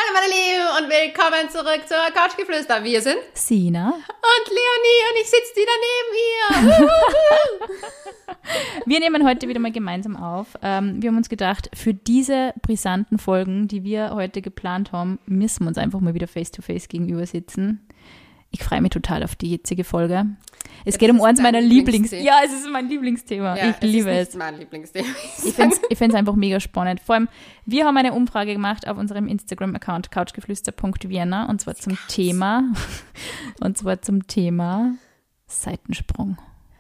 Hallo meine Lieben und willkommen zurück zur Couchgeflüster. Wir sind Sina und Leonie und ich sitze wieder neben ihr. Wir nehmen heute wieder mal gemeinsam auf. Wir haben uns gedacht, für diese brisanten Folgen, die wir heute geplant haben, müssen wir uns einfach mal wieder face-to-face gegenüber sitzen. Ich freue mich total auf die jetzige Folge. Es geht um eins meiner Lieblingsthemen. Ja, es ist mein Lieblingsthema. Ja, ich liebe es. Das ist mein Lieblingsthema. Ich finde es einfach mega spannend. Vor allem, wir haben eine Umfrage gemacht auf unserem Instagram-Account couchgeflüster.vienna und zwar zum Thema Seitensprung.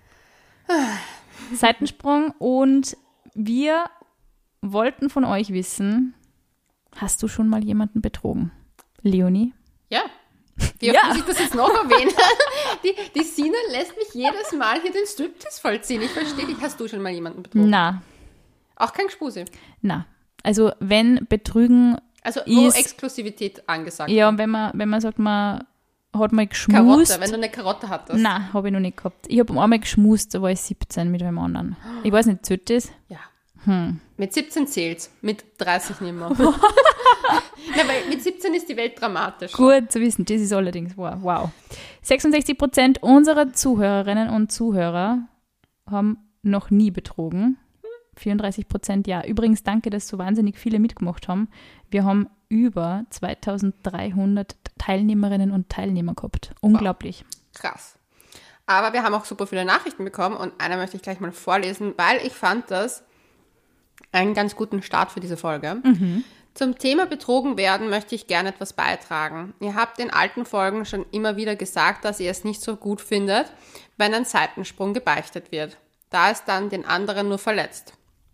Seitensprung, und wir wollten von euch wissen, hast du schon mal jemanden betrogen? Leonie? Ja. Wie oft muss ich das jetzt noch erwähnen? Die Sina lässt mich jedes Mal hier den Striptease vollziehen. Ich verstehe dich. Hast du schon mal jemanden betrogen? Na. Auch kein Gespuse? Na. Also wenn Betrügen also wo ist Exklusivität angesagt? Ja, wenn man sagt, man hat mal geschmust. Karotte, wenn du eine Karotte hattest. Nein, habe ich noch nicht gehabt. Ich habe einmal geschmust, da war ich 17 mit einem anderen. Ich weiß nicht, zählt das? Ja. Mit 17 zählt's, mit 30 nicht mehr. Nein, weil mit 17 ist die Welt dramatisch. Gut zu wissen, das ist allerdings wahr. Wow. 66% unserer Zuhörerinnen und Zuhörer haben noch nie betrogen. 34% ja. Übrigens, danke, dass so wahnsinnig viele mitgemacht haben. Wir haben über 2300 Teilnehmerinnen und Teilnehmer gehabt. Unglaublich. Wow. Krass. Aber wir haben auch super viele Nachrichten bekommen und eine möchte ich gleich mal vorlesen, weil ich fand das einen ganz guten Start für diese Folge. Zum Thema betrogen werden möchte ich gerne etwas beitragen. Ihr habt in alten Folgen schon immer wieder gesagt, dass ihr es nicht so gut findet, wenn ein Seitensprung gebeichtet wird, da es dann den anderen nur verletzt.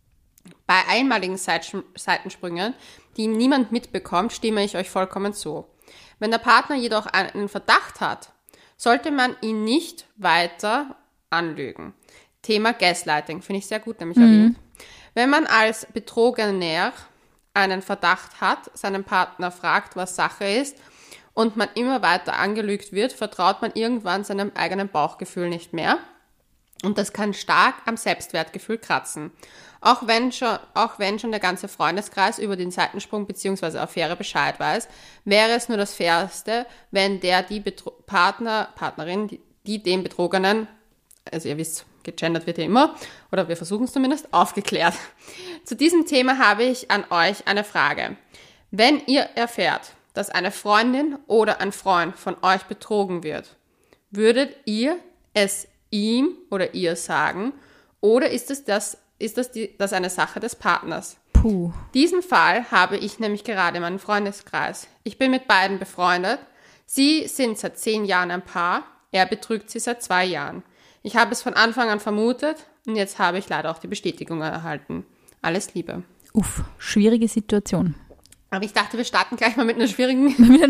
Bei einmaligen Seitensprüngen, die niemand mitbekommt, stimme ich euch vollkommen zu. Wenn der Partner jedoch einen Verdacht hat, sollte man ihn nicht weiter anlügen. Thema Gaslighting, finde ich sehr gut, nämlich erwähnt. Wenn man als Betrogener einen Verdacht hat, seinen Partner fragt, was Sache ist, und man immer weiter angelügt wird, vertraut man irgendwann seinem eigenen Bauchgefühl nicht mehr. Und das kann stark am Selbstwertgefühl kratzen. Auch wenn schon der ganze Freundeskreis über den Seitensprung bzw. Affäre Bescheid weiß, wäre es nur das Fairste, wenn die Partnerin, die den Betrogenen, also ihr wisst, gegendert wird ja immer, oder wir versuchen es zumindest, aufgeklärt. Zu diesem Thema habe ich an euch eine Frage. Wenn ihr erfährt, dass eine Freundin oder ein Freund von euch betrogen wird, würdet ihr es ihm oder ihr sagen, oder ist das eine Sache des Partners? Puh. Diesen Fall habe ich nämlich gerade in meinem Freundeskreis. Ich bin mit beiden befreundet. Sie sind seit 10 Jahren ein Paar. Er betrügt sie seit 2 Jahren. Ich habe es von Anfang an vermutet und jetzt habe ich leider auch die Bestätigung erhalten. Alles Liebe. Schwierige Situation. Aber ich dachte, wir starten gleich mal mit einer schwierigen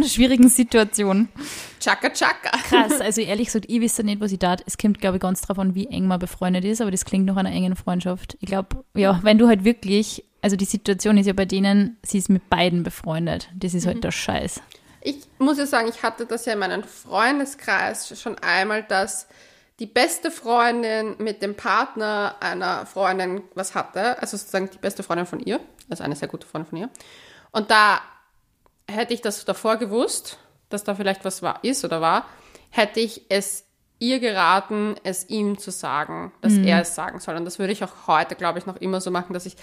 Situation. Chaka Chaka. Krass, also ehrlich gesagt, ich weiß nicht, was ich tat. Es kommt, glaube ich, ganz drauf an, wie eng man befreundet ist, aber das klingt nach einer engen Freundschaft. Ich glaube, ja, wenn du halt wirklich, also die Situation ist ja bei denen, sie ist mit beiden befreundet. Das ist halt der Scheiß. Ich muss ja sagen, ich hatte das ja in meinem Freundeskreis schon einmal, dass die beste Freundin mit dem Partner einer Freundin was hatte, also sozusagen die beste Freundin von ihr, also eine sehr gute Freundin von ihr. Und da hätte ich das davor gewusst, dass da vielleicht was war, hätte ich es ihr geraten, es ihm zu sagen, dass er es sagen soll. Und das würde ich auch heute, glaube ich, noch immer so machen, dass ich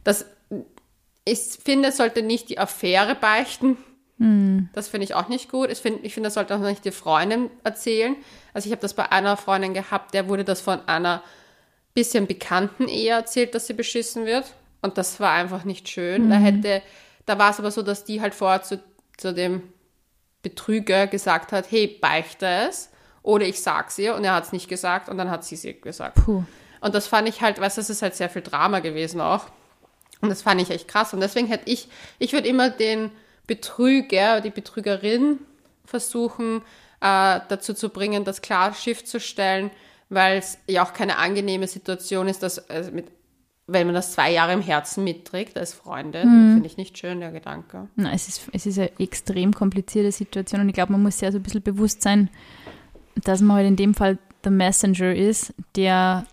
finde, es sollte nicht die Affäre beichten. Das finde ich auch nicht gut. Ich finde, das sollte auch nicht die Freundin erzählen. Also ich habe das bei einer Freundin gehabt, der wurde das von einer bisschen bekannten Ehe erzählt, dass sie beschissen wird. Und das war einfach nicht schön. Da war es aber so, dass die halt vorher zu dem Betrüger gesagt hat, hey, beichte es oder ich sag's ihr. Und er hat es nicht gesagt und dann hat sie es gesagt. Puh. Und das fand ich halt, das ist halt sehr viel Drama gewesen auch. Und das fand ich echt krass. Und deswegen ich würde immer den Betrüger, die Betrügerin versuchen, dazu zu bringen, das klar Schiff zu stellen, weil es ja auch keine angenehme Situation ist, dass wenn man das 2 Jahre im Herzen mitträgt als Freundin, finde ich nicht schön, der Gedanke. Nein, es ist eine extrem komplizierte Situation und ich glaube, man muss sich also ein bisschen bewusst sein, dass man halt in dem Fall der Messenger ist, der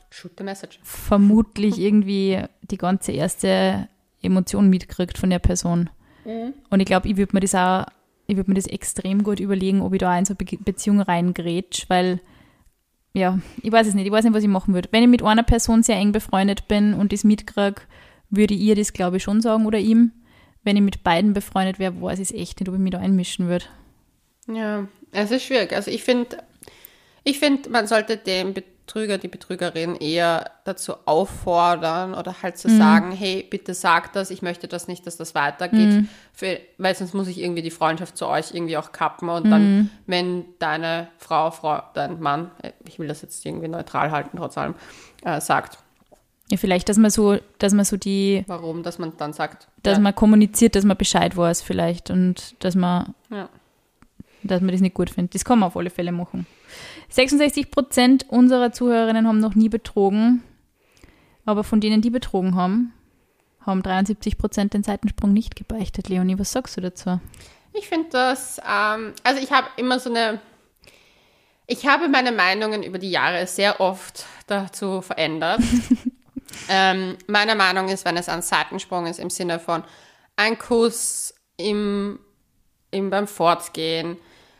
vermutlich irgendwie die ganze erste Emotion mitkriegt von der Person. Und ich glaube, ich würde mir das extrem gut überlegen, ob ich da in so eine Beziehung reingrätsch, weil, ja, ich weiß nicht, was ich machen würde. Wenn ich mit einer Person sehr eng befreundet bin und das mitkriege, würde ich ihr das, glaube ich, schon sagen oder ihm. Wenn ich mit beiden befreundet wäre, weiß ich es echt nicht, ob ich mich da einmischen würde. Ja, es ist schwierig. Also ich finde, man sollte den Betrüger, die Betrügerin eher dazu auffordern oder halt zu sagen, hey, bitte sag das, ich möchte das nicht, dass das weitergeht, weil sonst muss ich irgendwie die Freundschaft zu euch irgendwie auch kappen und dann, wenn deine dein Mann, ich will das jetzt irgendwie neutral halten trotz allem, sagt. Ja, vielleicht, dass man so die... Warum, dass man dann sagt. Dass man kommuniziert, dass man Bescheid weiß vielleicht und dass man das nicht gut findet. Das kann man auf alle Fälle machen. 66% unserer Zuhörerinnen haben noch nie betrogen, aber von denen, die betrogen haben 73% den Seitensprung nicht gebeichtet. Leonie, was sagst du dazu? Ich finde das, also ich habe immer ich habe meine Meinungen über die Jahre sehr oft dazu verändert. Meine Meinung ist, wenn es ein Seitensprung ist, im Sinne von ein Kuss beim Fortgehen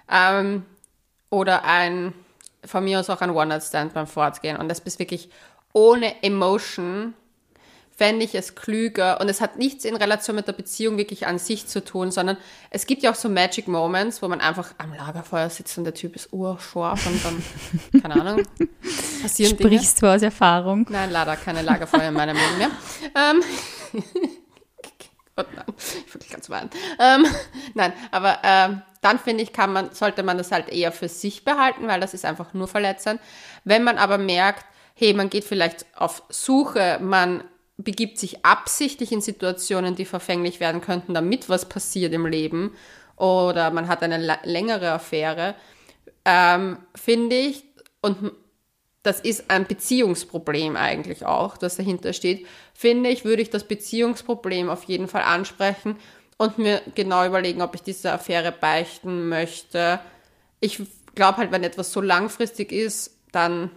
oder von mir aus auch ein One-Night-Stand beim Fortgehen und das bist wirklich ohne Emotion, fände ich es klüger und es hat nichts in Relation mit der Beziehung wirklich an sich zu tun, sondern es gibt ja auch so Magic Moments, wo man einfach am Lagerfeuer sitzt und der Typ ist urscharf und dann, keine Ahnung, passieren Dinge. Sprichst du aus Erfahrung? Nein, leider keine Lagerfeuer in meinem Leben mehr. Gott, nein, ich wirklich ganz weinen. Nein, aber dann finde ich, sollte man das halt eher für sich behalten, weil das ist einfach nur verletzend. Wenn man aber merkt, hey, man geht vielleicht auf Suche, man begibt sich absichtlich in Situationen, die verfänglich werden könnten, damit was passiert im Leben oder man hat eine längere Affäre, finde ich, und das ist ein Beziehungsproblem eigentlich auch, das dahinter steht, finde ich, würde ich das Beziehungsproblem auf jeden Fall ansprechen und mir genau überlegen, ob ich diese Affäre beichten möchte. Ich glaube halt, wenn etwas so langfristig ist, dann,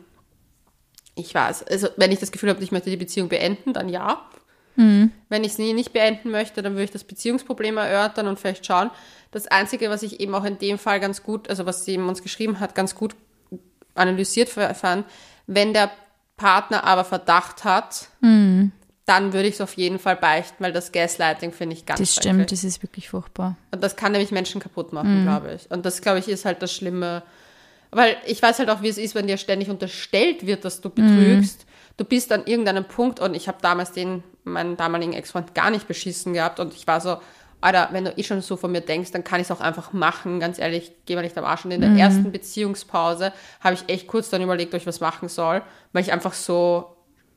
ich weiß, also wenn ich das Gefühl habe, ich möchte die Beziehung beenden, dann ja. Wenn ich es nicht beenden möchte, dann würde ich das Beziehungsproblem erörtern und vielleicht schauen. Das Einzige, was ich eben auch in dem Fall ganz gut, also was sie eben uns geschrieben hat, ganz gut analysiert fand, wenn der Partner aber Verdacht hat, dann würde ich es auf jeden Fall beichten, weil das Gaslighting finde ich ganz schrecklich. Das stimmt, das ist wirklich furchtbar. Und das kann nämlich Menschen kaputt machen, glaube ich. Und das, glaube ich, ist halt das Schlimme. Weil ich weiß halt auch, wie es ist, wenn dir ständig unterstellt wird, dass du betrügst. Du bist an irgendeinem Punkt und ich habe damals meinen damaligen Ex-Freund gar nicht beschissen gehabt und ich war so, Alter, wenn du schon so von mir denkst, dann kann ich es auch einfach machen. Ganz ehrlich, geh mal nicht am Arsch. Und in der ersten Beziehungspause habe ich echt kurz dann überlegt, ob ich was machen soll, weil ich einfach so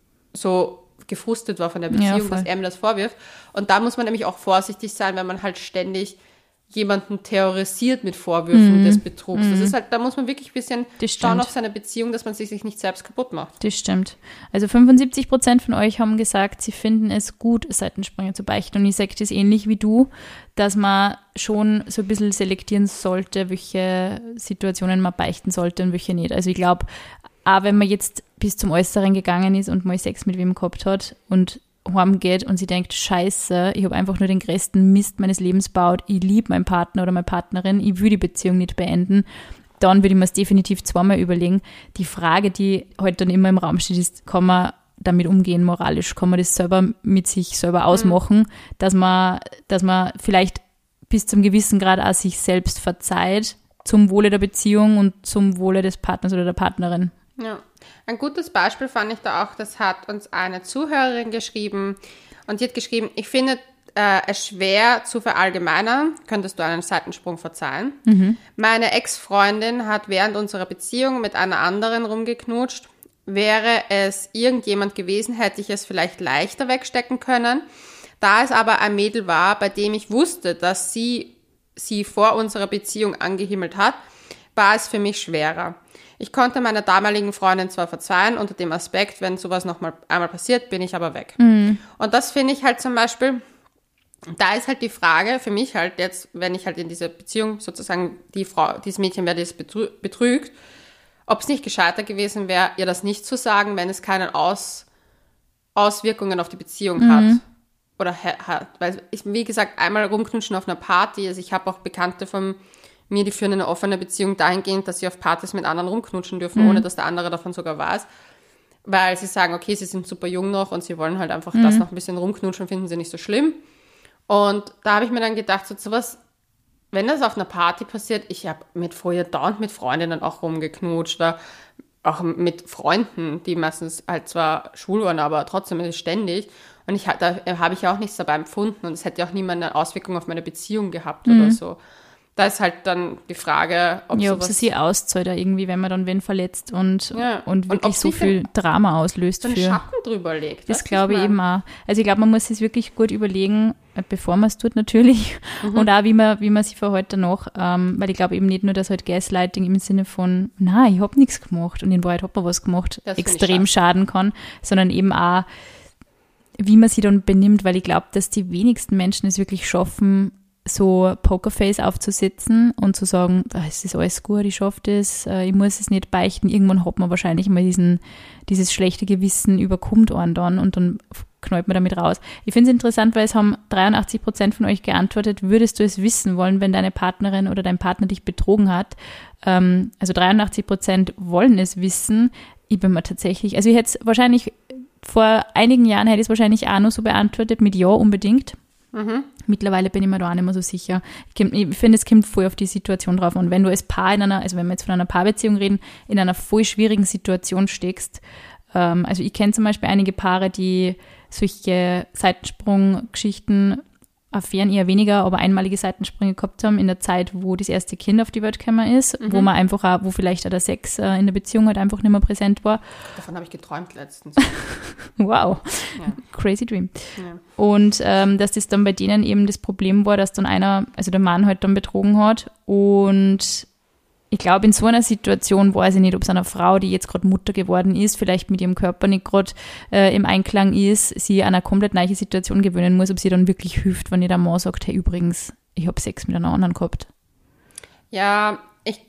gefrustet war von der Beziehung, dass er mir das vorwirft. Und da muss man nämlich auch vorsichtig sein, wenn man halt ständig jemanden terrorisiert mit Vorwürfen des Betrugs. Das ist halt, da muss man wirklich ein bisschen schauen auf seine Beziehung, dass man sich nicht selbst kaputt macht. Das stimmt. Also 75% von euch haben gesagt, sie finden es gut, Seitensprünge zu beichten. Und ich sage das ähnlich wie du, dass man schon so ein bisschen selektieren sollte, welche Situationen man beichten sollte und welche nicht. Also ich glaube, auch wenn man jetzt bis zum Äußeren gegangen ist und mal Sex mit wem gehabt hat und heimgeht und sie denkt, scheiße, ich habe einfach nur den größten Mist meines Lebens gebaut, ich liebe meinen Partner oder meine Partnerin, ich will die Beziehung nicht beenden, dann würde ich mir es definitiv zweimal überlegen. Die Frage, die heute dann immer im Raum steht, ist, kann man damit umgehen moralisch? Kann man das selber mit sich selber ausmachen, dass man vielleicht bis zum gewissen Grad auch sich selbst verzeiht, zum Wohle der Beziehung und zum Wohle des Partners oder der Partnerin? Ja, ein gutes Beispiel fand ich da auch, das hat uns eine Zuhörerin geschrieben und die hat geschrieben, ich finde es schwer zu verallgemeinern, könntest du einen Seitensprung verzeihen. Meine Ex-Freundin hat während unserer Beziehung mit einer anderen rumgeknutscht. Wäre es irgendjemand gewesen, hätte ich es vielleicht leichter wegstecken können. Da es aber ein Mädel war, bei dem ich wusste, dass sie vor unserer Beziehung angehimmelt hat, war es für mich schwerer. Ich konnte meiner damaligen Freundin zwar verzeihen, unter dem Aspekt, wenn sowas noch mal einmal passiert, bin ich aber weg. Und das finde ich halt zum Beispiel, da ist halt die Frage für mich halt jetzt, wenn ich halt in dieser Beziehung sozusagen dieses Mädchen, wer das betrügt, ob es nicht gescheiter gewesen wäre, ihr das nicht zu sagen, wenn es keine Auswirkungen auf die Beziehung hat. oder hat, weil ich, wie gesagt, einmal rumknutschen auf einer Party, also ich habe auch Bekannte von mir, die führen eine offene Beziehung dahingehend, dass sie auf Partys mit anderen rumknutschen dürfen, ohne dass der andere davon sogar weiß, weil sie sagen, okay, sie sind super jung noch und sie wollen halt einfach das noch ein bisschen rumknutschen, finden sie nicht so schlimm. Und da habe ich mir dann gedacht, so was, wenn das auf einer Party passiert, ich habe früher dauernd mit Freundinnen auch rumgeknutscht, oder auch mit Freunden, die meistens halt zwar schwul waren, aber trotzdem ständig. Und da habe ich auch nichts dabei empfunden und es hätte auch niemand eine Auswirkung auf meine Beziehung gehabt oder so. Da ist halt dann die Frage, ob es sie auszahlt irgendwie, wenn man dann wen verletzt und wirklich und so viel Drama auslöst. So einen Schatten drüber legt. Das glaube ich eben auch. Also ich glaube, man muss es wirklich gut überlegen, bevor man es tut natürlich und auch wie man sich verhält danach, weil ich glaube eben nicht nur, dass halt Gaslighting im Sinne von, nein, ich habe nichts gemacht und in Wahrheit hat man was gemacht, das extrem schaden kann, sondern eben auch, wie man sich dann benimmt, weil ich glaube, dass die wenigsten Menschen es wirklich schaffen, so Pokerface aufzusetzen und zu sagen, es ist alles gut, ich schaffe das, ich muss es nicht beichten. Irgendwann hat man wahrscheinlich mal dieses schlechte Gewissen überkommt einen dann und dann knallt man damit raus. Ich finde es interessant, weil es haben 83% von euch geantwortet, würdest du es wissen wollen, wenn deine Partnerin oder dein Partner dich betrogen hat? Also 83% wollen es wissen. Ich bin mir tatsächlich, also ich hätte es wahrscheinlich, vor einigen Jahren hätte ich es wahrscheinlich auch noch so beantwortet, mit Ja unbedingt. Mittlerweile bin ich mir da auch nicht mehr so sicher. Ich finde, es kommt voll auf die Situation drauf. Und wenn du als Paar also wenn wir jetzt von einer Paarbeziehung reden, in einer voll schwierigen Situation steckst, also ich kenne zum Beispiel einige Paare, die solche Seitensprung-Geschichten, Affären eher weniger, aber einmalige Seitensprünge gehabt haben in der Zeit, wo das erste Kind auf die Welt gekommen ist, wo man einfach auch, wo vielleicht auch der Sex in der Beziehung halt einfach nicht mehr präsent war. Davon habe ich geträumt letztens. Wow, ja. Crazy Dream. Ja. Und dass das dann bei denen eben das Problem war, dass dann also der Mann halt dann betrogen hat und ich glaube, in so einer Situation weiß ich nicht, ob es einer Frau, die jetzt gerade Mutter geworden ist, vielleicht mit ihrem Körper nicht gerade im Einklang ist, sie an eine komplett neue Situation gewöhnen muss, ob sie dann wirklich hilft, wenn ihr der Mann sagt, hey, übrigens, ich habe Sex mit einer anderen gehabt. Ja,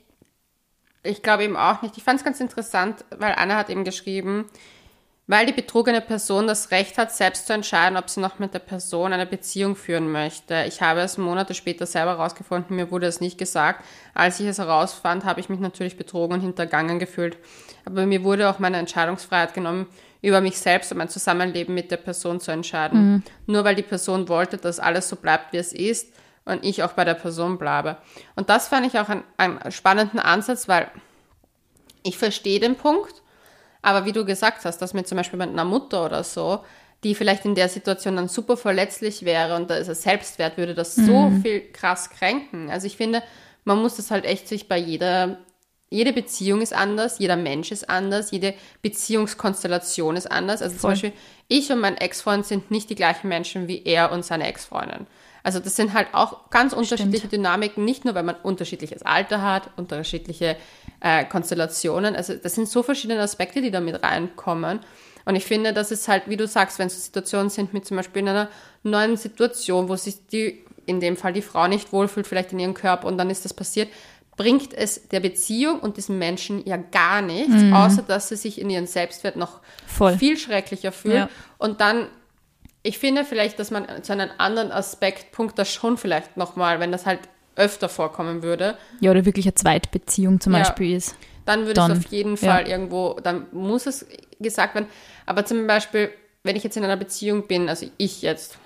ich glaube eben auch nicht. Ich fand es ganz interessant, weil Anna hat eben geschrieben, weil die betrogene Person das Recht hat, selbst zu entscheiden, ob sie noch mit der Person eine Beziehung führen möchte. Ich habe es Monate später selber herausgefunden, mir wurde es nicht gesagt. Als ich es herausfand, habe ich mich natürlich betrogen und hintergangen gefühlt. Aber mir wurde auch meine Entscheidungsfreiheit genommen, über mich selbst und mein Zusammenleben mit der Person zu entscheiden. Nur weil die Person wollte, dass alles so bleibt, wie es ist und ich auch bei der Person bleibe. Und das fand ich auch einen spannenden Ansatz, weil ich verstehe den Punkt, aber wie du gesagt hast, dass mir zum Beispiel mit einer Mutter oder so, die vielleicht in der Situation dann super verletzlich wäre und da ist es Selbstwert, würde das so viel krass kränken. Also ich finde, man muss das halt echt sich bei jede Beziehung ist anders, jeder Mensch ist anders, jede Beziehungskonstellation ist anders. Also zum Beispiel, ich und mein Ex-Freund sind nicht die gleichen Menschen wie er und seine Ex-Freundin. Also das sind halt auch ganz unterschiedliche Dynamiken, nicht nur, weil man unterschiedliches Alter hat, unterschiedliche Konstellationen. Also das sind so verschiedene Aspekte, die da mit reinkommen. Und ich finde, das ist halt, wie du sagst, wenn so Situationen sind mit zum Beispiel in einer neuen Situation, wo sich in dem Fall die Frau nicht wohlfühlt, vielleicht in ihrem Körper und dann ist das passiert, bringt es der Beziehung und diesem Menschen ja gar nichts, außer dass sie sich in ihren Selbstwert noch viel schrecklicher fühlt. Ja. Und dann, ich finde vielleicht, dass man zu einem anderen Aspektpunkt das schon vielleicht nochmal, wenn das halt öfter vorkommen würde. Ja, oder wirklich eine Zweitbeziehung zum Beispiel ist. Dann würde es auf jeden Fall irgendwo, dann muss es gesagt werden. Aber zum Beispiel, wenn ich jetzt in einer Beziehung bin, also ich jetzt,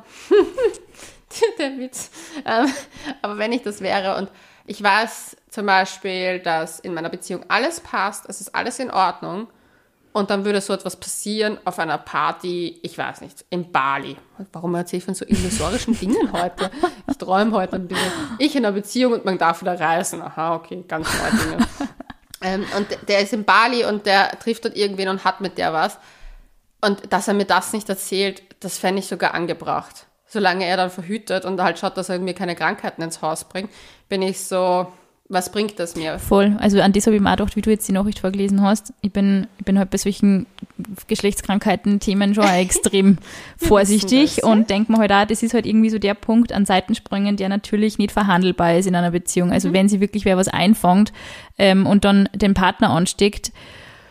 der Witz, aber wenn ich das wäre und ich weiß zum Beispiel, dass in meiner Beziehung alles passt, es ist alles in Ordnung und dann würde so etwas passieren auf einer Party, ich weiß nicht, in Bali. Warum erzähle ich von so illusorischen Dingen heute? Ich träume heute ein bisschen. Ich in einer Beziehung und man darf wieder reisen. Aha, okay, ganz neue Dinge. Und der ist in Bali und der trifft dort irgendwen und hat mit der was. Und dass er mir das nicht erzählt, das fände ich sogar angebracht. Solange er dann verhütet und halt schaut, dass er mir keine Krankheiten ins Haus bringt, bin ich so, was bringt das mir? Voll. Also an das habe ich mir auch gedacht, wie du jetzt die Nachricht vorgelesen hast. Ich bin halt bei solchen Geschlechtskrankheiten-Themen schon extrem vorsichtig und denke mir halt auch, das ist halt irgendwie so der Punkt an Seitensprüngen, der natürlich nicht verhandelbar ist in einer Beziehung. Also wenn sie wirklich wer was einfängt und dann den Partner ansteckt,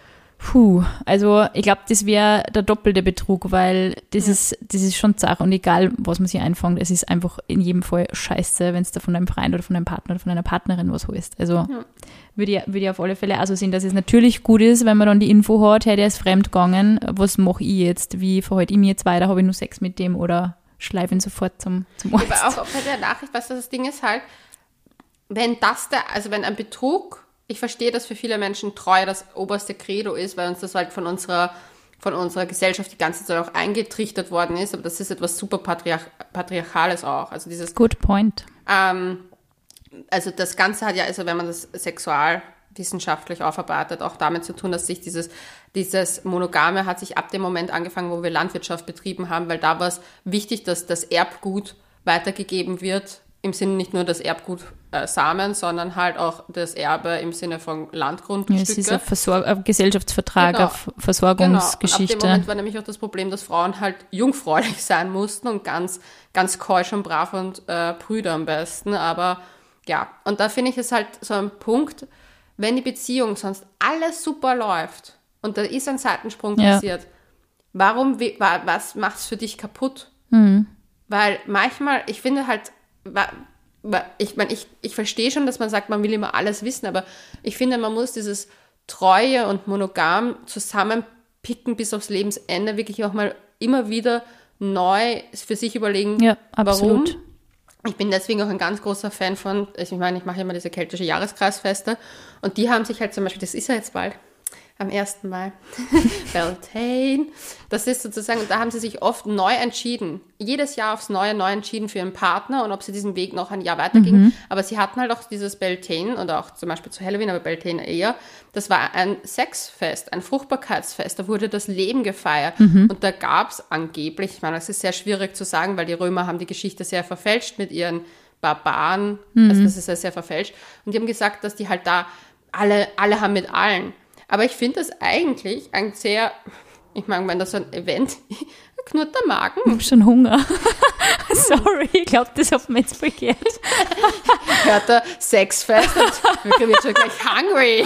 Also ich glaube, das wäre der doppelte Betrug, weil das ist schon Sache und egal, was man sich einfängt, es ist einfach in jedem Fall scheiße, wenn es da von deinem Freund oder von deinem Partner oder von deiner Partnerin was holst. Also würde ich auf alle Fälle also sehen, dass es natürlich gut ist, wenn man dann die Info hat, hey, der ist fremdgegangen, was mache ich jetzt, wie verhalte ich mich jetzt weiter, habe ich nur Sex mit dem oder schleife ihn sofort zum Arzt. Aber auch bei der Nachricht, weißt du, das Ding ist halt, wenn ein Betrug, ich verstehe, dass für viele Menschen Treue das oberste Credo ist, weil uns das halt von unserer Gesellschaft die ganze Zeit auch eingetrichtert worden ist, aber das ist etwas super Patriarchales auch. Also dieses Good point. Also das Ganze hat ja, also wenn man das sexualwissenschaftlich aufarbeitet, auch damit zu tun, dass sich dieses Monogame hat sich ab dem Moment angefangen, wo wir Landwirtschaft betrieben haben, weil da war es wichtig, dass das Erbgut weitergegeben wird, im Sinne nicht nur das Erbgut Samen, sondern halt auch das Erbe im Sinne von Landgrundstücke. Ja, es ist ein Gesellschaftsvertrag, eine Versorgungsgeschichte. Und ab dem Moment war nämlich auch das Problem, dass Frauen halt jungfräulich sein mussten und ganz, ganz keusch und brav und prüde am besten. Aber ja, und da finde ich es halt so ein Punkt, wenn die Beziehung sonst alles super läuft und da ist ein Seitensprung passiert, was macht es für dich kaputt? Weil manchmal, ich finde halt, ich verstehe schon, dass man sagt, man will immer alles wissen, aber ich finde, man muss dieses Treue und Monogam zusammenpicken bis aufs Lebensende, wirklich auch mal immer wieder neu für sich überlegen, absolut. Warum. Ich bin deswegen auch ein ganz großer Fan von, ich mache immer diese keltische Jahreskreisfeste und die haben sich halt zum Beispiel, das ist ja jetzt bald, am 1. Mai, Beltane, das ist sozusagen, da haben sie sich oft neu entschieden, jedes Jahr aufs Neue neu entschieden für ihren Partner und ob sie diesen Weg noch ein Jahr weitergingen, aber sie hatten halt auch dieses Beltane und auch zum Beispiel zu Halloween, aber Beltane eher, das war ein Sexfest, ein Fruchtbarkeitsfest, da wurde das Leben gefeiert und da gab es angeblich, ich meine, das ist sehr schwierig zu sagen, weil die Römer haben die Geschichte sehr verfälscht mit ihren Barbaren, also das ist ja sehr verfälscht und die haben gesagt, dass die halt da alle haben mit allen. Aber ich finde das eigentlich ein sehr, ich meine, wenn das so ein Event, knurrt der Magen. Ich habe schon Hunger. Sorry, ich glaube, das hat mir jetzt verkehrt. Hört der Sexfest und wir wird schon gleich hungry.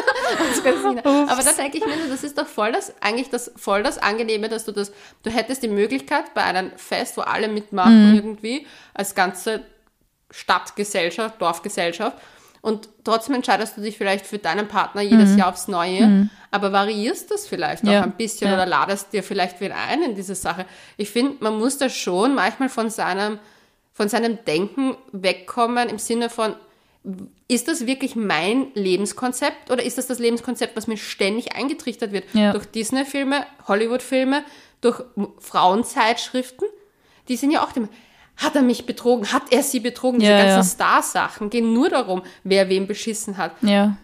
Aber da denke ich mir, das ist doch voll das Angenehme, dass du hättest die Möglichkeit bei einem Fest, wo alle mitmachen irgendwie, als ganze Stadtgesellschaft, Dorfgesellschaft, und trotzdem entscheidest du dich vielleicht für deinen Partner jedes Jahr aufs Neue, aber variierst das vielleicht auch ein bisschen oder ladest dir vielleicht wieder ein in diese Sache. Ich finde, man muss da schon manchmal von seinem Denken wegkommen im Sinne von, ist das wirklich mein Lebenskonzept oder ist das Lebenskonzept, was mir ständig eingetrichtert wird? Ja. Durch Disney-Filme, Hollywood-Filme, durch Frauenzeitschriften, die sind ja auch dem... Hat er mich betrogen? Hat er sie betrogen? Diese ganzen Star-Sachen gehen nur darum, wer wen beschissen hat. Ja.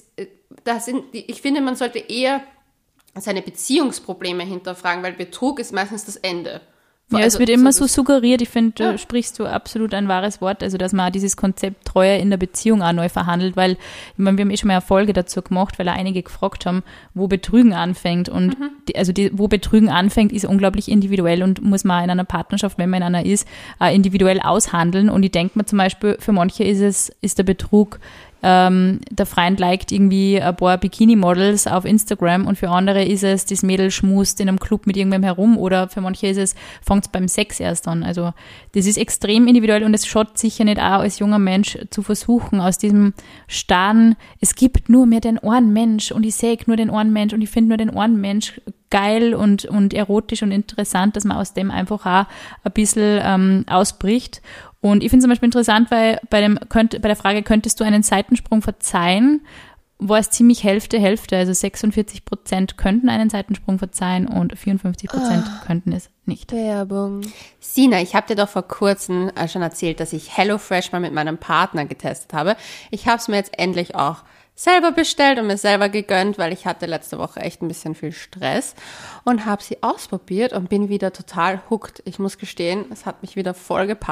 Ich finde, man sollte eher seine Beziehungsprobleme hinterfragen, weil Betrug ist meistens das Ende. Ja, es wird immer so suggeriert, ich finde, da sprichst du absolut ein wahres Wort, also dass man auch dieses Konzept Treue in der Beziehung auch neu verhandelt, weil, ich meine, wir haben schon mal eine Folge dazu gemacht, weil auch einige gefragt haben, wo Betrügen anfängt und wo Betrügen anfängt, ist unglaublich individuell und muss man auch in einer Partnerschaft, wenn man in einer ist, individuell aushandeln und ich denke mir zum Beispiel, für manche ist der Betrug, der Freund liked irgendwie ein paar Bikini-Models auf Instagram und für andere ist es, das Mädel schmust in einem Club mit irgendwem herum oder für manche ist es, fängt es beim Sex erst an. Also das ist extrem individuell und es schaut sicher nicht auch als junger Mensch zu versuchen, aus diesem starren, es gibt nur mehr den einen Mensch und ich sehe nur den einen Mensch und ich finde nur den einen Mensch geil und erotisch und interessant, dass man aus dem einfach auch ein bisschen ausbricht. Und ich finde es zum Beispiel interessant, weil bei der Frage, könntest du einen Seitensprung verzeihen, war es ziemlich Hälfte. Also 46% könnten einen Seitensprung verzeihen und 54% könnten es nicht. Werbung. Sina, ich habe dir doch vor kurzem schon erzählt, dass ich HelloFresh mal mit meinem Partner getestet habe. Ich habe es mir jetzt endlich auch selber bestellt und mir selber gegönnt, weil ich hatte letzte Woche echt ein bisschen viel Stress und habe sie ausprobiert und bin wieder total hooked. Ich muss gestehen, es hat mich wieder voll gepackt.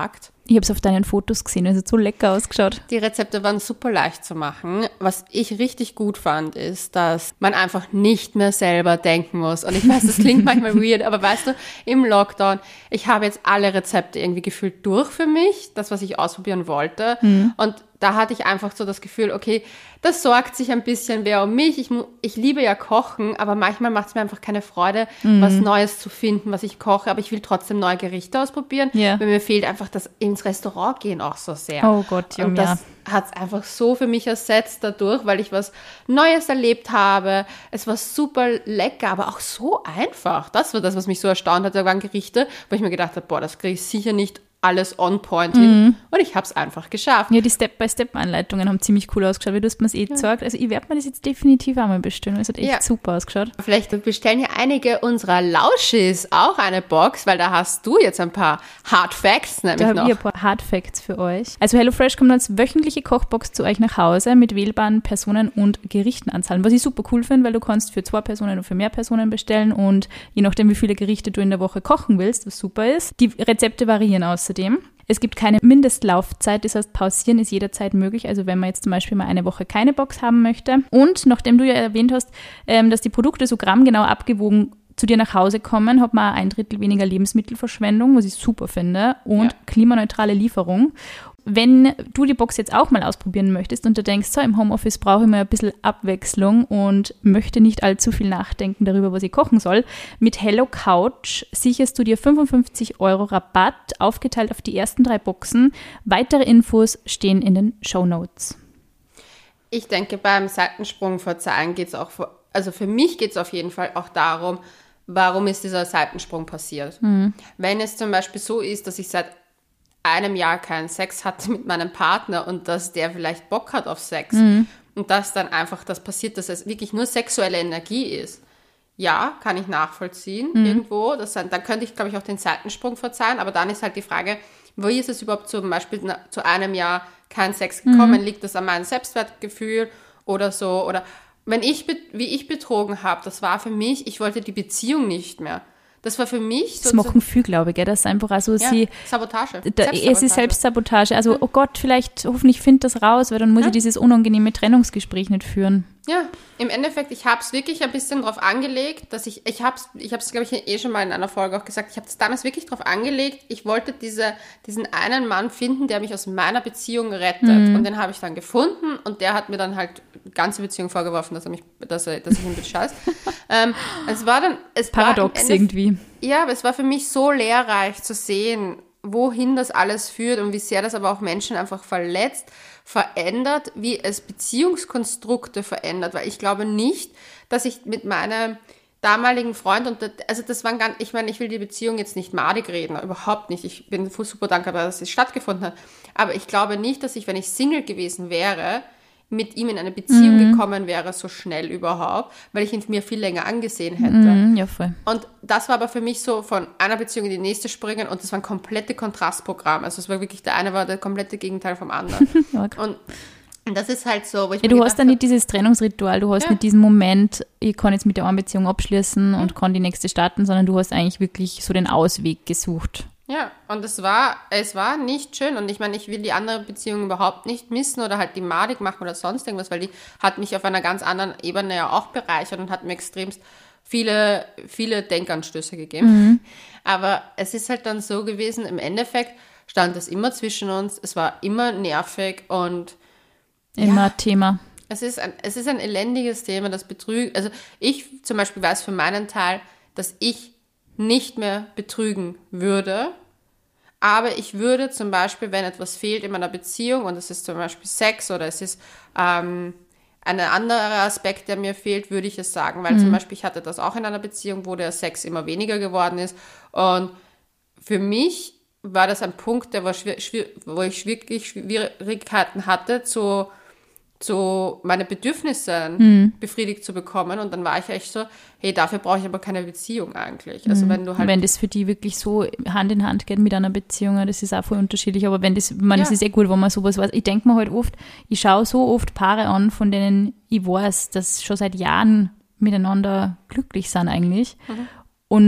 Ich habe es auf deinen Fotos gesehen, es hat so lecker ausgeschaut. Die Rezepte waren super leicht zu machen. Was ich richtig gut fand, ist, dass man einfach nicht mehr selber denken muss. Und ich weiß, das klingt manchmal weird, aber weißt du, im Lockdown, ich habe jetzt alle Rezepte irgendwie gefühlt durch für mich, das, was ich ausprobieren wollte. Und da hatte ich einfach so das Gefühl, okay, das sorgt sich ein bisschen wer um mich. Ich liebe ja Kochen, aber manchmal macht es mir einfach keine Freude, was Neues zu finden, was ich koche. Aber ich will trotzdem neue Gerichte ausprobieren, weil mir fehlt einfach das ins Restaurant gehen auch so sehr. Oh Gott, und das hat es einfach so für mich ersetzt dadurch, weil ich was Neues erlebt habe. Es war super lecker, aber auch so einfach. Das war das, was mich so erstaunt hat. Da waren Gerichte, wo ich mir gedacht habe, boah, das kriege ich sicher nicht alles on point hin. Und ich habe es einfach geschafft. Ja, die Step-by-Step-Anleitungen haben ziemlich cool ausgeschaut, wie du es mir gesagt. Also ich werde mir das jetzt definitiv einmal bestellen. Es hat echt super ausgeschaut. Vielleicht bestellen ja einige unserer Lauschis auch eine Box, weil da hast du jetzt ein paar Hard Facts nämlich noch. Da habe ich ein paar Hard Facts für euch. Also HelloFresh kommt als wöchentliche Kochbox zu euch nach Hause mit wählbaren Personen- und Gerichtenanzahlen, was ich super cool finde, weil du kannst für 2 Personen oder für mehr Personen bestellen und je nachdem, wie viele Gerichte du in der Woche kochen willst, was super ist. Die Rezepte variieren außerdem. Es gibt keine Mindestlaufzeit, das heißt, pausieren ist jederzeit möglich. Also wenn man jetzt zum Beispiel mal eine Woche keine Box haben möchte. Und nachdem du ja erwähnt hast, dass die Produkte so grammgenau abgewogen zu dir nach Hause kommen, hat man 1/3 weniger Lebensmittelverschwendung, was ich super finde, und klimaneutrale Lieferung. Wenn du die Box jetzt auch mal ausprobieren möchtest und du denkst, so im Homeoffice brauche ich mal ein bisschen Abwechslung und möchte nicht allzu viel nachdenken darüber, was ich kochen soll, mit Hello Couch sicherst du dir 55 € Rabatt, aufgeteilt auf die ersten 3 Boxen. Weitere Infos stehen in den Shownotes. Ich denke, beim Seitensprung verzeihen geht es auch, also für mich geht es auf jeden Fall auch darum, warum ist dieser Seitensprung passiert. Wenn es zum Beispiel so ist, dass ich seit einem Jahr keinen Sex hatte mit meinem Partner und dass der vielleicht Bock hat auf Sex und dass dann einfach das passiert, dass es wirklich nur sexuelle Energie ist. Ja, kann ich nachvollziehen irgendwo. Dann könnte ich, glaube ich, auch den Seitensprung verzeihen, aber dann ist halt die Frage, wie ist es überhaupt zum Beispiel zu einem Jahr kein Sex gekommen? Liegt das an meinem Selbstwertgefühl oder so? Oder wie ich betrogen habe, das war für mich, ich wollte die Beziehung nicht mehr. Das war für mich so. Das machen viele, glaube ich, gell? Das ist einfach also Sabotage. Es ist Selbstsabotage. Also, oh Gott, hoffentlich findet das raus, weil dann muss ich dieses unangenehme Trennungsgespräch nicht führen. Ja, im Endeffekt, ich habe es wirklich ein bisschen drauf angelegt, dass ich habe es, glaube ich, schon mal in einer Folge auch gesagt, ich habe es damals wirklich drauf angelegt, ich wollte diesen einen Mann finden, der mich aus meiner Beziehung rettet. Und den habe ich dann gefunden und der hat mir dann halt die ganze Beziehung vorgeworfen, dass ich ihn bescheiß. Es war dann... Paradox irgendwie. Ja, aber es war für mich so lehrreich zu sehen, wohin das alles führt und wie sehr das aber auch Menschen einfach verletzt, verändert, wie es Beziehungskonstrukte verändert, weil ich glaube nicht, dass ich mit meinem damaligen Freund ich meine, ich will die Beziehung jetzt nicht madig reden, überhaupt nicht, ich bin super dankbar, dass es stattgefunden hat, aber ich glaube nicht, dass ich, wenn ich Single gewesen wäre, mit ihm in eine Beziehung gekommen wäre, so schnell überhaupt, weil ich ihn mir viel länger angesehen hätte. Ja, voll. Und das war aber für mich so von einer Beziehung in die nächste springen und das war ein komplette Kontrastprogramm. Also es war wirklich, der eine war der komplette Gegenteil vom anderen. Und das ist halt so, wo ich du hast dann nicht dieses Trennungsritual, du hast nicht diesen Moment, ich kann jetzt mit der einen Beziehung abschließen und kann die nächste starten, sondern du hast eigentlich wirklich so den Ausweg gesucht. Ja, und es war nicht schön und ich meine, ich will die andere Beziehung überhaupt nicht missen oder halt die madig machen oder sonst irgendwas, weil die hat mich auf einer ganz anderen Ebene ja auch bereichert und hat mir extremst viele Denkanstöße gegeben. Aber es ist halt dann so gewesen, im Endeffekt stand es immer zwischen uns, es war immer nervig und immer Thema. Es ist ein elendiges Thema, das Betrügen. Also ich zum Beispiel weiß für meinen Teil, dass ich nicht mehr betrügen würde, aber ich würde zum Beispiel, wenn etwas fehlt in meiner Beziehung und es ist zum Beispiel Sex oder es ist ein anderer Aspekt, der mir fehlt, würde ich es sagen, weil zum Beispiel ich hatte das auch in einer Beziehung, wo der Sex immer weniger geworden ist und für mich war das ein Punkt, wo ich wirklich Schwierigkeiten hatte, meine Bedürfnisse befriedigt zu bekommen. Und dann war ich echt so, hey, dafür brauche ich aber keine Beziehung eigentlich. Also wenn das für die wirklich so Hand in Hand geht mit einer Beziehung, das ist auch voll unterschiedlich. Aber es ist eh gut, wenn man sowas weiß. Ich denke mir halt oft, ich schaue so oft Paare an, von denen ich weiß, dass schon seit Jahren miteinander glücklich sind eigentlich. Und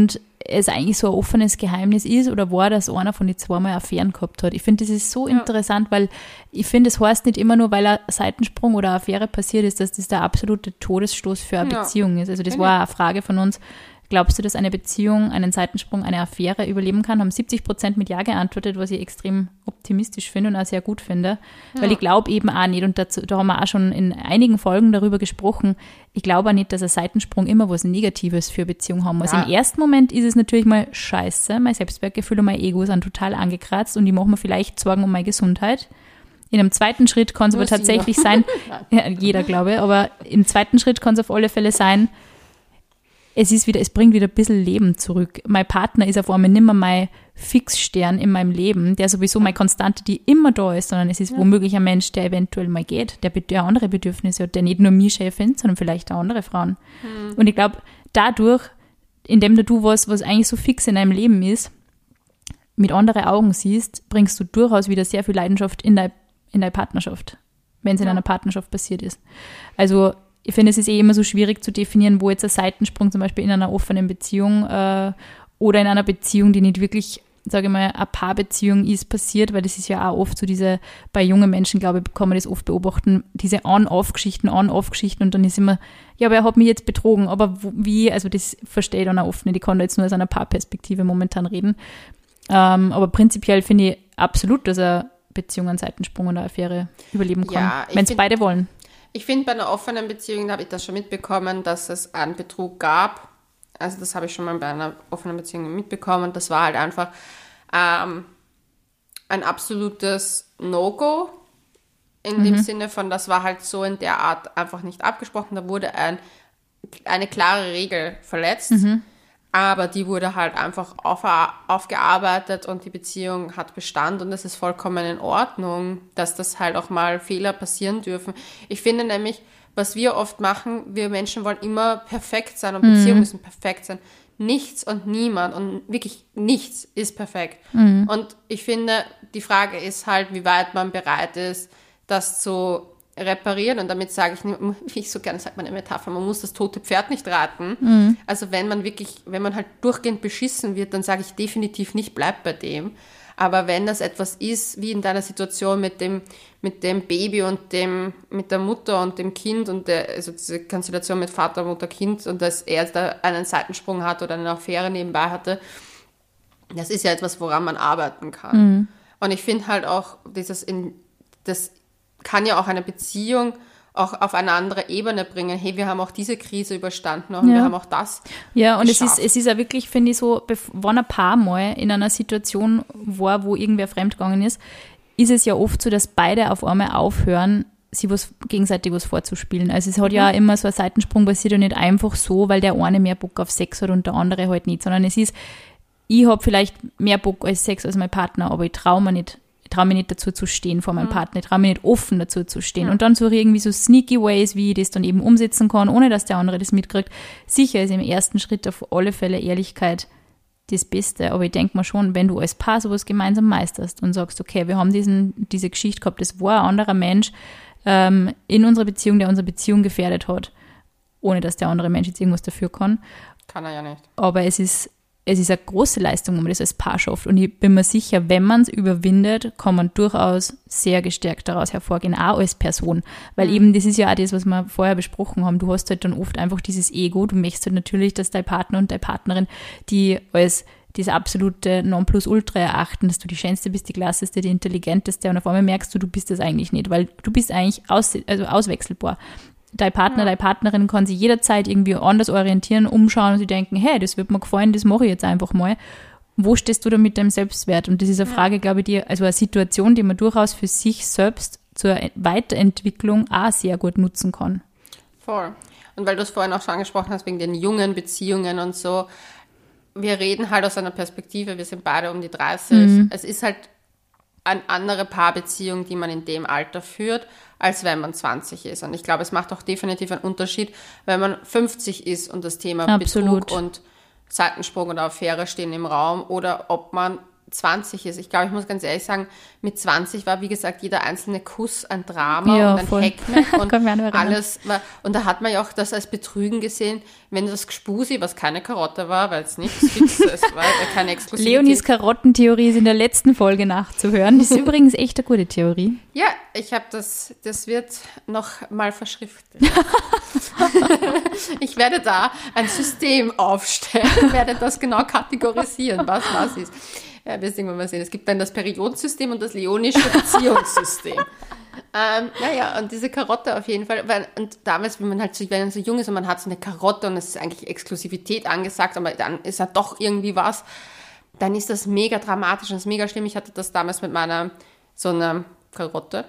es eigentlich so ein offenes Geheimnis ist oder war, dass einer von den zwei mal Affären gehabt hat. Ich finde, das ist so interessant, weil ich finde, es heißt nicht immer nur, weil ein Seitensprung oder eine Affäre passiert ist, dass das der absolute Todesstoß für eine Beziehung ist. Also das war eine Frage von uns. Glaubst du, dass eine Beziehung, einen Seitensprung, eine Affäre überleben kann? Haben 70% mit Ja geantwortet, was ich extrem optimistisch finde und auch sehr gut finde. Weil ich glaube eben auch nicht, und dazu, da haben wir auch schon in einigen Folgen darüber gesprochen, ich glaube auch nicht, dass ein Seitensprung immer was Negatives für eine Beziehung haben muss. Im ersten Moment ist es natürlich mal scheiße, mein Selbstwertgefühl und mein Ego sind total angekratzt und ich mache mir vielleicht Sorgen um meine Gesundheit. In einem zweiten Schritt kann es aber tatsächlich sein, ja, jeder glaube ich, aber im zweiten Schritt kann es auf alle Fälle sein, es bringt wieder ein bisschen Leben zurück. Mein Partner ist auf einmal nicht mehr mein Fixstern in meinem Leben, der sowieso meine Konstante, die immer da ist, sondern es ist womöglich ein Mensch, der eventuell mal geht, der andere Bedürfnisse hat, der nicht nur mich schön findet, sondern vielleicht auch andere Frauen. Und ich glaube, dadurch, indem du was eigentlich so fix in deinem Leben ist, mit anderen Augen siehst, bringst du durchaus wieder sehr viel Leidenschaft in deine Partnerschaft, wenn es in einer Partnerschaft passiert ist. Also ich finde, es ist immer so schwierig zu definieren, wo jetzt ein Seitensprung zum Beispiel in einer offenen Beziehung oder in einer Beziehung, die nicht wirklich, sage ich mal, eine Paarbeziehung ist, passiert, weil das ist ja auch oft so bei jungen Menschen, glaube ich, kann man das oft beobachten, diese On-Off-Geschichten und dann ist immer, ja, aber er hat mich jetzt betrogen, aber wie, also das verstehe ich dann auch oft nicht, ich kann da jetzt nur aus einer Paarperspektive momentan reden, aber prinzipiell finde ich absolut, dass eine Beziehung einen Seitensprung oder eine Affäre überleben kann, wenn es beide wollen. Ich finde, bei einer offenen Beziehung, da habe ich das schon mitbekommen, dass es einen Betrug gab. Also das habe ich schon mal bei einer offenen Beziehung mitbekommen. Das war halt einfach ein absolutes No-Go. In dem Sinne von, das war halt so in der Art einfach nicht abgesprochen. Da wurde eine klare Regel verletzt. Aber die wurde halt einfach aufgearbeitet und die Beziehung hat Bestand und das ist vollkommen in Ordnung, dass das halt auch mal Fehler passieren dürfen. Ich finde nämlich, was wir oft machen, wir Menschen wollen immer perfekt sein und Beziehungen müssen perfekt sein. Nichts und niemand und wirklich nichts ist perfekt. Und ich finde, die Frage ist halt, wie weit man bereit ist, das zu reparieren und damit sage ich, wie ich so gerne sage, meine Metapher, man muss das tote Pferd nicht reiten. Also wenn man halt durchgehend beschissen wird, dann sage ich definitiv nicht, bleib bei dem. Aber wenn das etwas ist, wie in deiner Situation mit dem Baby und mit der Mutter und dem Kind und also diese Konstellation mit Vater, Mutter, Kind und dass er da einen Seitensprung hat oder eine Affäre nebenbei hatte, das ist ja etwas, woran man arbeiten kann. Und ich finde halt auch, das kann ja auch eine Beziehung auch auf eine andere Ebene bringen. Hey, wir haben auch diese Krise überstanden und wir haben auch das geschafft. Es ist ja wirklich, finde ich, so, wenn ein Paar mal in einer Situation war, wo irgendwer fremdgegangen ist es ja oft so, dass beide auf einmal aufhören, sich gegenseitig was vorzuspielen. Also es hat ja immer so ein Seitensprung passiert und nicht einfach so, weil der eine mehr Bock auf Sex hat und der andere halt nicht, sondern es ist, ich habe vielleicht mehr Bock als Sex als mein Partner, aber ich traue mich nicht dazu zu stehen vor meinem Partner, ich traue mich nicht offen dazu zu stehen. Und dann suche ich irgendwie so sneaky ways, wie ich das dann eben umsetzen kann, ohne dass der andere das mitkriegt. Sicher ist im ersten Schritt auf alle Fälle Ehrlichkeit das Beste, aber ich denke mal schon, wenn du als Paar sowas gemeinsam meisterst und sagst, okay, wir haben diese Geschichte gehabt, das war ein anderer Mensch in unserer Beziehung, der unsere Beziehung gefährdet hat, ohne dass der andere Mensch jetzt irgendwas dafür kann. Kann er ja nicht. Aber es ist eine große Leistung, wenn man das als Paar schafft. Und ich bin mir sicher, wenn man es überwindet, kann man durchaus sehr gestärkt daraus hervorgehen, auch als Person. Weil eben, das ist ja auch das, was wir vorher besprochen haben. Du hast halt dann oft einfach dieses Ego. Du möchtest halt natürlich, dass dein Partner und deine Partnerin die als das absolute Nonplusultra erachten, dass du die Schönste bist, die Klasseste, die Intelligenteste und auf einmal merkst du bist das eigentlich nicht, weil du bist eigentlich auswechselbar. Dein Partner, deine Partnerin kann sich jederzeit irgendwie anders orientieren, umschauen und sie denken, hey, das wird mir gefallen, das mache ich jetzt einfach mal. Wo stehst du da mit deinem Selbstwert? Und das ist eine Frage, glaube ich, also eine Situation, die man durchaus für sich selbst zur Weiterentwicklung auch sehr gut nutzen kann. Voll. Und weil du es vorhin auch schon angesprochen hast, wegen den jungen Beziehungen und so, wir reden halt aus einer Perspektive, wir sind beide um die 30. Es ist halt eine andere Paarbeziehung, die man in dem Alter führt, als wenn man 20 ist. Und ich glaube, es macht auch definitiv einen Unterschied, wenn man 50 ist und das Thema Betrug und Seitensprung oder Affäre stehen im Raum oder ob man 20 ist. Ich glaube, ich muss ganz ehrlich sagen, mit 20 war, wie gesagt, jeder einzelne Kuss ein Drama Ja, und ein voll. Hackmack und Kann mich auch noch erinnern. alles. Und da hat man ja auch das als Betrügen gesehen, wenn das Gspusi, was keine Karotte war, weil es nichts gibt, es war keine Exklusivität. Leonis Karottentheorie ist in der letzten Folge nachzuhören. Das ist übrigens echt eine gute Theorie. Ja, ich habe das wird noch mal verschriftlicht. Ich werde da ein System aufstellen, werde das genau kategorisiund was ist. Ja, wir irgendwann mal sehen. Es gibt dann das Periodensystem und das leonische Beziehungssystem. Naja, und diese Karotte auf jeden Fall. Und damals, wenn man so jung ist und man hat so eine Karotte und es ist eigentlich Exklusivität angesagt, aber dann ist ja doch irgendwie was, dann ist das mega dramatisch und ist mega schlimm. Ich hatte das damals mit so einer Karotte,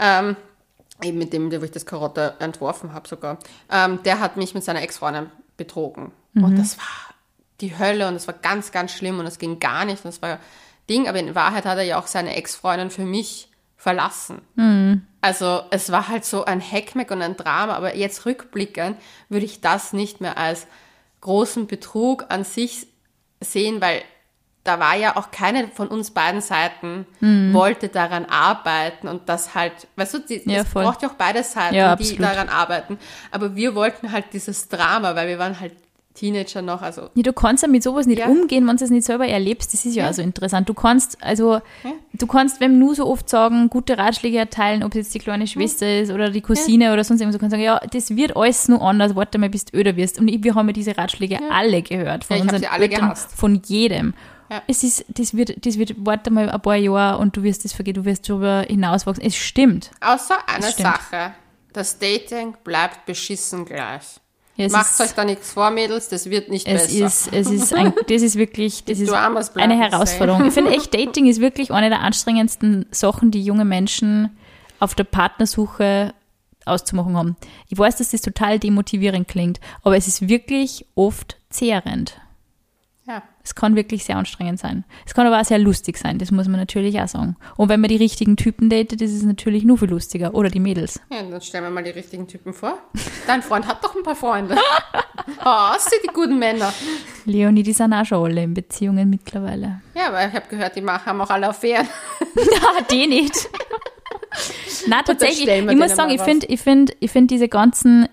eben mit dem, wo ich das Karotte entworfen habe sogar. Der hat mich mit seiner Ex-Freundin betrogen. Und das war die Hölle und es war ganz, ganz schlimm und es ging gar nicht und es war Ding, aber in Wahrheit hat er ja auch seine Ex-Freundin für mich verlassen. Also es war halt so ein Hackmack und ein Drama, aber jetzt rückblickend würde ich das nicht mehr als großen Betrug an sich sehen, weil da war ja auch keine von uns beiden Seiten wollte daran arbeiten und das halt, weißt du, es braucht ja auch beide Seiten, die daran arbeiten, aber wir wollten halt dieses Drama, weil wir waren halt Teenager noch, also. Ja, du kannst ja mit sowas nicht umgehen, wenn du es nicht selber erlebst. Das ist ja also interessant. Du kannst, wenn du so oft sagen, gute Ratschläge erteilen, ob es jetzt die kleine Schwester ist oder die Cousine oder sonst irgendwas, du kannst sagen, ja, das wird alles nur anders, warte mal, bis du öder wirst. Und wir haben ja diese Ratschläge alle gehört. Von unseren Eltern, von jedem. Ja. Das wird, warte mal ein paar Jahre und du wirst das vergehen, du wirst darüber hinauswachsen. Es stimmt. Außer eine Sache, das Dating bleibt beschissen gleich. Ja, macht euch da nichts vor, Mädels, das wird nicht besser. Das ist wirklich eine Herausforderung. Ich finde echt, Dating ist wirklich eine der anstrengendsten Sachen, die junge Menschen auf der Partnersuche auszumachen haben. Ich weiß, dass das total demotivierend klingt, aber es ist wirklich oft zehrend. Ja. Es kann wirklich sehr anstrengend sein. Es kann aber auch sehr lustig sein, das muss man natürlich auch sagen. Und wenn man die richtigen Typen datet, ist es natürlich nur viel lustiger. Oder die Mädels. Ja, dann stellen wir mal die richtigen Typen vor. Dein Freund hat doch ein paar Freunde. Sind die guten Männer. Leonie, die sind auch schon alle in Beziehungen mittlerweile. Ja, aber ich habe gehört, die haben auch alle Affären. Ja, die nicht. Nein, tatsächlich, ich muss sagen, ich finde diese ganzen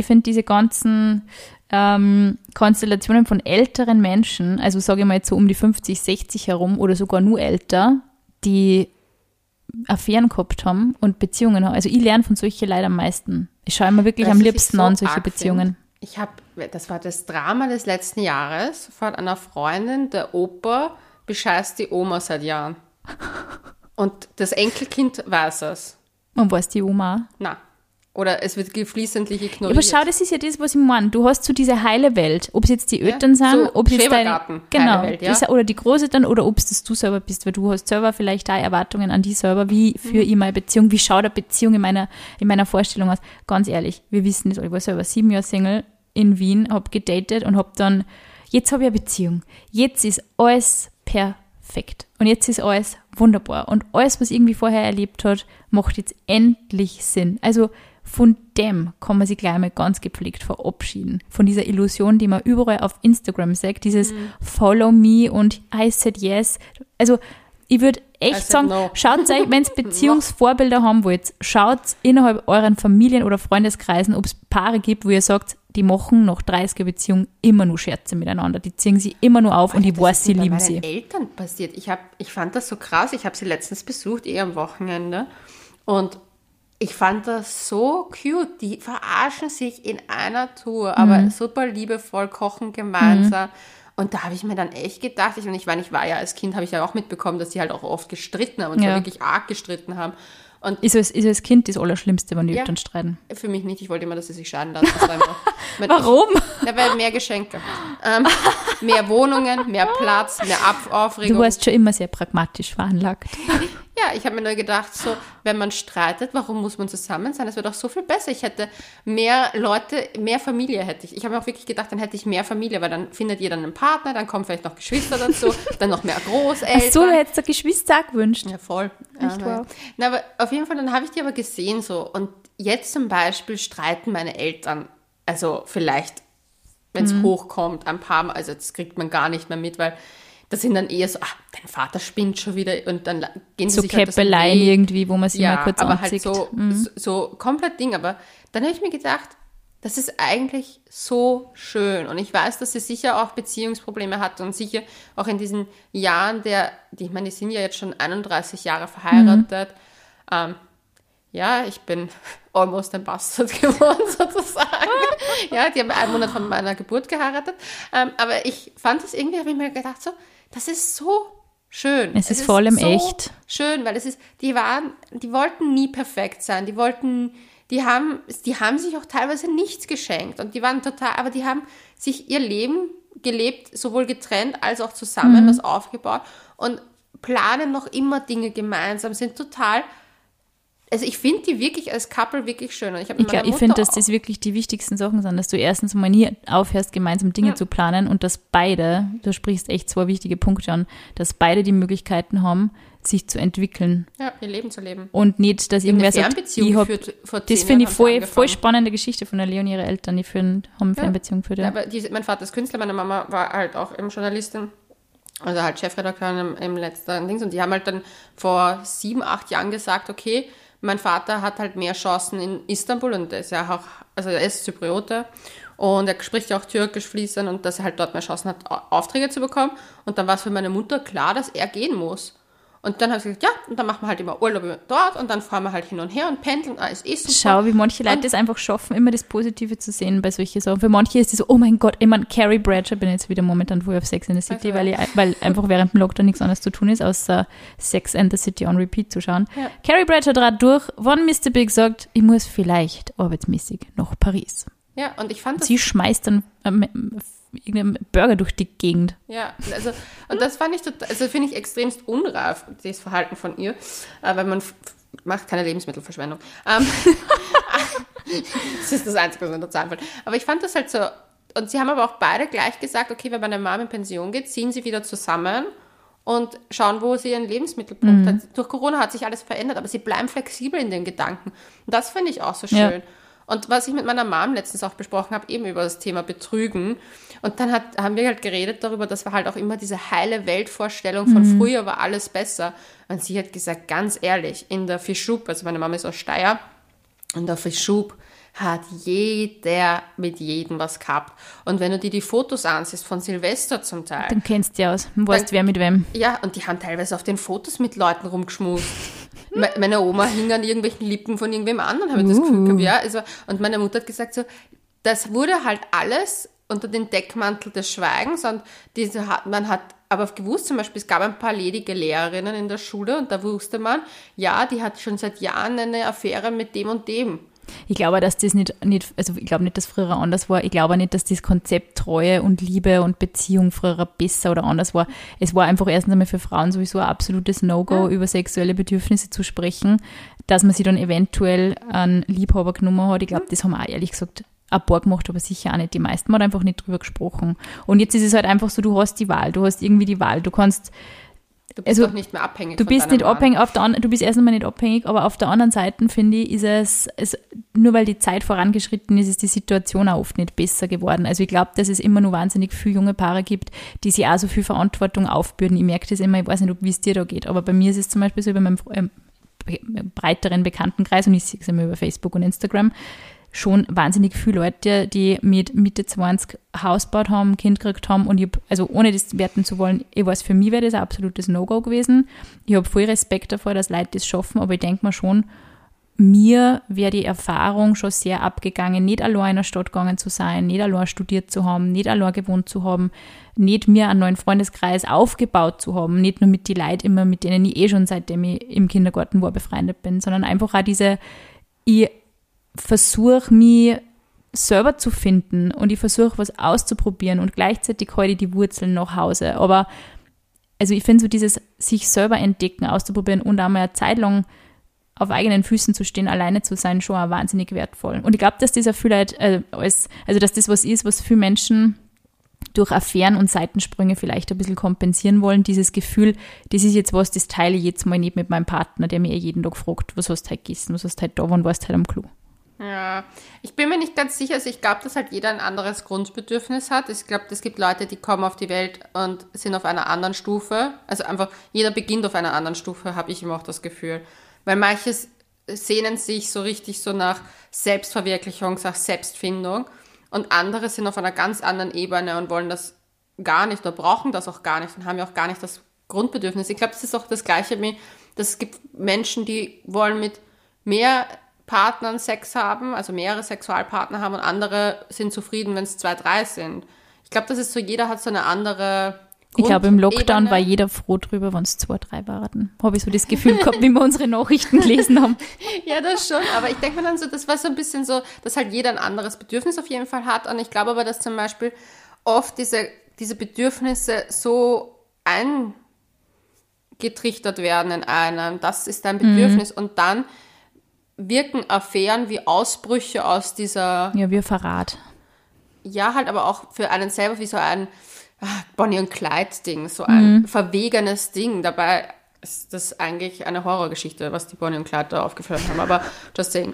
Konstellationen von älteren Menschen, also sage ich mal jetzt so um die 50, 60 herum oder sogar nur älter, die Affären gehabt haben und Beziehungen haben. Also ich lerne von solchen leider am meisten. Ich schaue mir wirklich am liebsten an, solche Beziehungen. Das war das Drama des letzten Jahres von einer Freundin, der Opa bescheißt die Oma seit Jahren. Und das Enkelkind weiß es. Und weiß die Oma? Nein. Oder es wird geflissentlich ignoriert. Aber schau, das ist ja das, was ich meine. Du hast so diese heile Welt. Ob es jetzt die Eltern sind, so ob es jetzt deine... Genau. Welt, ja. Oder die Großeltern, oder ob es das du selber bist. Weil du hast selber vielleicht da Erwartungen an die selber. Wie führe ich meine Beziehung? Wie schaut eine Beziehung in meiner Vorstellung aus? Ganz ehrlich, wir wissen das alle. Ich war selber 7 Jahre Single in Wien, habe gedatet und habe dann... Jetzt habe ich eine Beziehung. Jetzt ist alles perfekt. Und jetzt ist alles wunderbar. Und alles, was irgendwie vorher erlebt hat, macht jetzt endlich Sinn. Also... Von dem kann man sich gleich mal ganz gepflegt verabschieden. Von dieser Illusion, die man überall auf Instagram sagt, dieses Follow me und I said yes. Also ich würde echt sagen, schaut euch, wenn ihr Beziehungsvorbilder haben wollt, schaut innerhalb euren Familien- oder Freundeskreisen, ob es Paare gibt, wo ihr sagt, die machen nach 30er Beziehung immer nur Scherze miteinander. Die ziehen sie immer nur auf und ich weiß, sie lieben sie. Das ist bei meinen Eltern passiert. Ich fand das so krass. Ich habe sie letztens besucht, am Wochenende. Und ich fand das so cute. Die verarschen sich in einer Tour, aber super liebevoll, kochen gemeinsam. Und da habe ich mir dann echt gedacht, ich war ja als Kind, habe ich ja auch mitbekommen, dass die halt auch oft gestritten haben und zwar wirklich arg gestritten haben. Und ist als Kind das Allerschlimmste, wenn die Eltern streiten? Für mich nicht. Ich wollte immer, dass sie sich scheiden lassen. Warum? Weil mehr Geschenke. Mehr Wohnungen, mehr Platz, mehr Aufregung. Du warst schon immer sehr pragmatisch veranlagt. Ja, ich habe mir nur gedacht, so, wenn man streitet, warum muss man zusammen sein? Das wäre doch so viel besser. Ich hätte mehr Leute, mehr Familie hätte ich. Ich habe mir auch wirklich gedacht, dann hätte ich mehr Familie, weil dann findet jeder einen Partner, dann kommen vielleicht noch Geschwister dazu, dann noch mehr Großeltern. Ach so, du hättest dir Geschwister gewünscht. Ja, voll. Echt wahr? Na, aber auf jeden Fall, dann habe ich die aber gesehen so. Und jetzt zum Beispiel streiten meine Eltern, also vielleicht, wenn es hochkommt, ein paar Mal, also das kriegt man gar nicht mehr mit, weil da sind dann eher so, dein Vater spinnt schon wieder und dann gehen sie so sich halt Käppeleien irgendwie, wo man sich mal kurz aber anzieht. halt so komplett Ding. Aber dann habe ich mir gedacht, das ist eigentlich so schön. Und ich weiß, dass sie sicher auch Beziehungsprobleme hat und sicher auch in diesen Jahren ich meine, die sind ja jetzt schon 31 Jahre verheiratet. Ja, ich bin almost ein Bastard geworden, sozusagen. Ja, die haben 1 Monat von meiner Geburt geheiratet. Aber ich fand es irgendwie, habe ich mir gedacht, so, das ist so schön. Es ist vor allem so echt. Schön, weil die wollten nie perfekt sein. Die haben sich auch teilweise nichts geschenkt. Und die waren aber die haben sich ihr Leben gelebt, sowohl getrennt als auch zusammen, das aufgebaut und planen noch immer Dinge gemeinsam, sind total. Also ich finde die wirklich als Couple wirklich schön. Und ich finde, dass das wirklich die wichtigsten Sachen sind, dass du erstens mal nie aufhörst, gemeinsam Dinge zu planen und dass beide, du sprichst echt 2 wichtige Punkte an, dass beide die Möglichkeiten haben, sich zu entwickeln. Ja, ihr Leben zu leben. Und nicht, dass irgendwer sagt, das finde ich voll spannende Geschichte von der Lea und ihre Eltern, die haben eine Fernbeziehung geführt. Ja, aber mein Vater ist Künstler, meine Mama war halt auch eben Journalistin. Also halt Chefredakteurin im letzten Dings. Und die haben halt dann vor 7, 8 Jahren gesagt, okay, mein Vater hat halt mehr Chancen in Istanbul und er ist ja auch, also er ist Zypriote und er spricht ja auch Türkisch fließend und dass er halt dort mehr Chancen hat, Aufträge zu bekommen. Und dann war es für meine Mutter klar, dass er gehen muss. Und dann habe ich gesagt, ja, und dann machen wir halt immer Urlaub dort und dann fahren wir halt hin und her und pendeln, ist super. Schau, wie manche Leute es einfach schaffen, immer das Positive zu sehen bei solchen Sachen. Für manche ist es so, oh mein Gott, ich meine, Carrie Bradshaw, bin jetzt wieder momentan voll auf Sex and the City, weil einfach während dem Lockdown nichts anderes zu tun ist, außer Sex and the City on Repeat zu schauen. Ja. Carrie Bradshaw trat durch, wann Mr. Big sagt, ich muss vielleicht arbeitsmäßig nach Paris. Ja, und ich fand das. Sie schmeißt dann irgendeinen Burger durch die Gegend. Ja, also, und das fand ich finde ich extremst unreif, das Verhalten von ihr, weil man macht keine Lebensmittelverschwendung. Das ist das Einzige, was mir dazu einfällt. Aber ich fand das halt so, und sie haben aber auch beide gleich gesagt, okay, wenn meine Mama in Pension geht, ziehen sie wieder zusammen und schauen, wo sie ihren Lebensmittelpunkt hat. Durch Corona hat sich alles verändert, aber sie bleiben flexibel in den Gedanken. Und das finde ich auch so schön. Ja. Und was ich mit meiner Mom letztens auch besprochen habe, eben über das Thema Betrügen. Und dann haben wir halt geredet darüber, dass wir halt auch immer diese heile Weltvorstellung von früher war alles besser. Und sie hat gesagt, ganz ehrlich, in der Fischub, also meine Mama ist aus Steyr, in der Fischub hat jeder mit jedem was gehabt. Und wenn du dir die Fotos ansiehst von Silvester zum Teil. Dann kennst du ja aus, weißt wer mit wem. Ja, und die haben teilweise auf den Fotos mit Leuten rumgeschmust. Meine Oma hing an irgendwelchen Lippen von irgendwem anderen, habe ich das Gefühl gehabt. Ja, also, und meine Mutter hat gesagt, so, das wurde halt alles unter den Deckmantel des Schweigens und man hat aber gewusst, zum Beispiel, es gab ein paar ledige Lehrerinnen in der Schule und da wusste man, ja, die hat schon seit Jahren eine Affäre mit dem und dem. Ich glaube, dass das nicht, also ich glaube nicht, dass früher anders war. Ich glaube nicht, dass das Konzept Treue und Liebe und Beziehung früher besser oder anders war. Es war einfach erstens einmal für Frauen sowieso ein absolutes No-Go, über sexuelle Bedürfnisse zu sprechen, dass man sich dann eventuell einen Liebhaber genommen hat. Ich glaube, das haben auch ehrlich gesagt ein paar gemacht, aber sicher auch nicht. Die meisten haben einfach nicht drüber gesprochen. Und jetzt ist es halt einfach so, du hast die Wahl, du hast irgendwie die Wahl, du kannst. Du bist doch nicht mehr abhängig. Du bist nicht abhängig, du bist erst einmal nicht abhängig, aber auf der anderen Seite, finde ich, ist es, nur weil die Zeit vorangeschritten ist, ist die Situation auch oft nicht besser geworden. Also ich glaube, dass es immer nur wahnsinnig viele junge Paare gibt, die sich auch so viel Verantwortung aufbürden. Ich merke das immer, ich weiß nicht, wie es dir da geht, aber bei mir ist es zum Beispiel so, über meinem breiteren Bekanntenkreis, und ich sehe es immer über Facebook und Instagram, schon wahnsinnig viele Leute, die mit Mitte 20 Haus gebaut haben, Kind gekriegt haben und ich hab, also ohne das werten zu wollen, ich weiß, für mich wäre das ein absolutes No-Go gewesen. Ich habe voll Respekt davor, dass Leute das schaffen, aber ich denke mir schon, mir wäre die Erfahrung schon sehr abgegangen, nicht allein in einer Stadt gegangen zu sein, nicht allein studiert zu haben, nicht allein gewohnt zu haben, nicht mir einen neuen Freundeskreis aufgebaut zu haben, nicht nur mit den Leuten immer, mit denen ich schon seitdem ich im Kindergarten war, befreundet bin, sondern einfach auch ich versuche, mich selber zu finden und ich versuche, was auszuprobieren und gleichzeitig halte ich die Wurzeln nach Hause. Aber also ich finde so dieses sich selber entdecken, auszuprobieren und auch mal eine Zeit lang auf eigenen Füßen zu stehen, alleine zu sein, schon auch wahnsinnig wertvoll. Und ich glaube, dass das auch vielleicht, dass das was ist, was viele Menschen durch Affären und Seitensprünge vielleicht ein bisschen kompensieren wollen. Dieses Gefühl, das ist jetzt was, das teile ich jetzt mal nicht mit meinem Partner, der mir jeden Tag fragt, was hast du heute gegessen, was hast du heute da, wann warst du heute am Klo. Ja, ich bin mir nicht ganz sicher. Also ich glaube, dass halt jeder ein anderes Grundbedürfnis hat. Ich glaube, es gibt Leute, die kommen auf die Welt und sind auf einer anderen Stufe. Also einfach, jeder beginnt auf einer anderen Stufe, habe ich immer auch das Gefühl. Weil manche sehnen sich so richtig so nach Selbstverwirklichung, nach Selbstfindung. Und andere sind auf einer ganz anderen Ebene und wollen das gar nicht oder brauchen das auch gar nicht und haben ja auch gar nicht das Grundbedürfnis. Ich glaube, das ist auch das Gleiche wie, dass es gibt Menschen, die wollen mit mehr Partnern Sex haben, also mehrere Sexualpartner haben und andere sind zufrieden, wenn es 2, 3 sind. Ich glaube, das ist so, jeder hat so eine andere Ich glaube, im Lockdown Ebene. war jeder froh drüber, wenn es 2, 3 waren. Habe ich so das Gefühl gehabt, wie wir unsere Nachrichten gelesen haben. Ja, das schon, aber ich denke mir dann so, das war so ein bisschen so, dass halt jeder ein anderes Bedürfnis auf jeden Fall hat und ich glaube aber, dass zum Beispiel oft diese Bedürfnisse so eingetrichtert werden in einem, das ist dein Bedürfnis und dann wirken Affären wie Ausbrüche aus dieser, Ja, wie Verrat. ja, halt aber auch für einen selber wie so ein Bonnie und Clyde-Ding, so ein verwegenes Ding. Dabei ist das eigentlich eine Horrorgeschichte, was die Bonnie und Clyde da aufgeführt haben, aber just saying.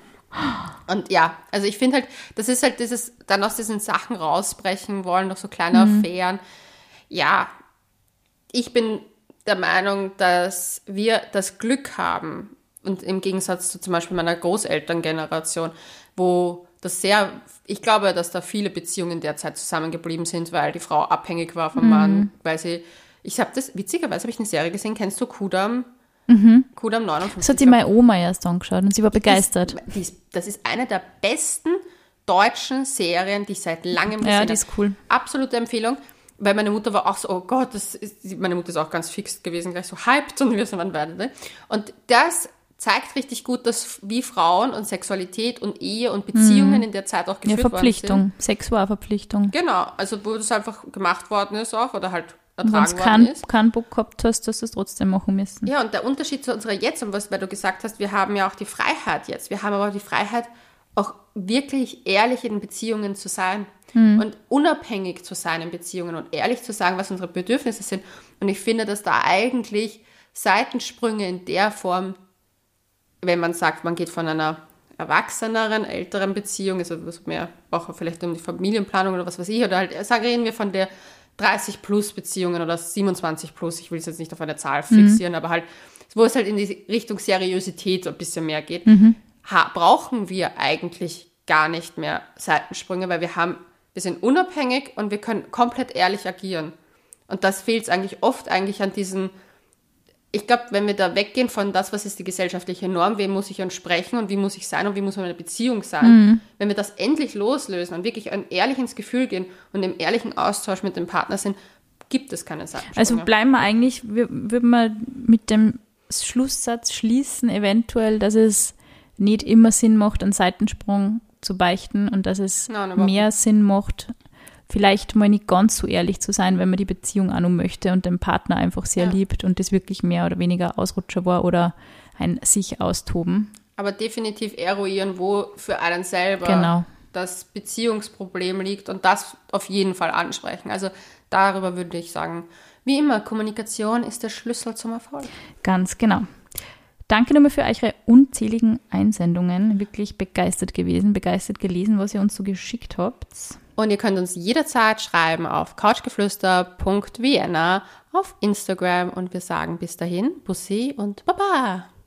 Und ja, also ich finde halt, das ist halt dieses, dann aus diesen Sachen rausbrechen wollen, noch so kleine Affären. Ja, ich bin der Meinung, dass wir das Glück haben, und im Gegensatz zu zum Beispiel meiner Großelterngeneration, wo das ich glaube, dass da viele Beziehungen derzeit zusammengeblieben sind, weil die Frau abhängig war vom Mann, weil witzigerweise habe ich eine Serie gesehen, kennst du Kudam? Kudam 59. Das hat sich meine Oma erst angeschaut und sie war begeistert. Das ist eine der besten deutschen Serien, die ich seit langem gesehen Ja, habe. die ist cool. Absolute Empfehlung. Weil meine Mutter war auch so, oh Gott, meine Mutter ist auch ganz fix gewesen, gleich so hyped und wir sind dann beide. Und das zeigt richtig gut, wie Frauen und Sexualität und Ehe und Beziehungen in der Zeit auch geführt worden Verpflichtung, Sexualverpflichtung. Genau, also wo das einfach gemacht worden ist auch oder halt Und wenn ertragen du worden ist. keinen Bock gehabt hast, dass du es trotzdem machen müssen. Ja, und der Unterschied zu unserer jetzt, und weil du gesagt hast, wir haben ja auch die Freiheit jetzt. Wir haben aber die Freiheit, auch wirklich ehrlich in Beziehungen zu sein und unabhängig zu sein in Beziehungen und ehrlich zu sagen, was unsere Bedürfnisse sind. Und ich finde, dass da eigentlich Seitensprünge in der Form, wenn man sagt, man geht von einer erwachseneren, älteren Beziehung, also was mehr auch vielleicht um die Familienplanung oder was weiß ich, oder halt, reden wir von der 30-plus-Beziehungen oder 27-plus, ich will es jetzt nicht auf eine Zahl fixieren, aber halt, wo es halt in die Richtung Seriosität ein bisschen mehr geht, brauchen wir eigentlich gar nicht mehr Seitensprünge, weil wir sind unabhängig und wir können komplett ehrlich agieren. Und das fehlt es eigentlich oft an diesen, ich glaube, wenn wir da weggehen von das, was ist die gesellschaftliche Norm, wem muss ich entsprechen und wie muss ich sein und wie muss meine Beziehung sein, wenn wir das endlich loslösen und wirklich ehrlich ins Gefühl gehen und im ehrlichen Austausch mit dem Partner sind, gibt es keine Seitensprünge. Also bleiben wir eigentlich, würden wir mit dem Schlusssatz schließen, eventuell, dass es nicht immer Sinn macht, einen Seitensprung zu beichten und dass es mehr Sinn macht, vielleicht mal nicht ganz so ehrlich zu sein, wenn man die Beziehung auch noch möchte und den Partner einfach sehr liebt und das wirklich mehr oder weniger Ausrutscher war oder ein sich austoben. Aber definitiv eruieren, wo für einen selber das Beziehungsproblem liegt und das auf jeden Fall ansprechen. Also darüber würde ich sagen, wie immer, Kommunikation ist der Schlüssel zum Erfolg. Ganz genau. Danke nochmal für eure unzähligen Einsendungen. Wirklich begeistert gewesen, begeistert gelesen, was ihr uns so geschickt habt. Und ihr könnt uns jederzeit schreiben auf couchgeflüster.vienna auf Instagram und wir sagen bis dahin Bussi und Baba.